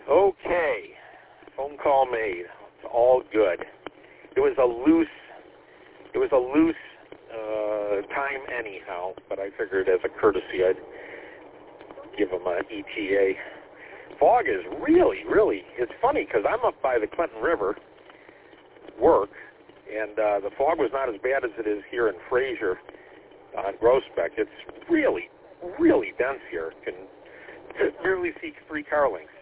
Okay, phone call made. It's all good. It was a loose time anyhow, but I figured as a courtesy I'd give them an ETA. Fog is really, it's funny because I'm up by the Clinton River, work, and the fog was not as bad as it is here in Fraser on Groesbeck. It's really dense here. You can barely see 3 car lengths.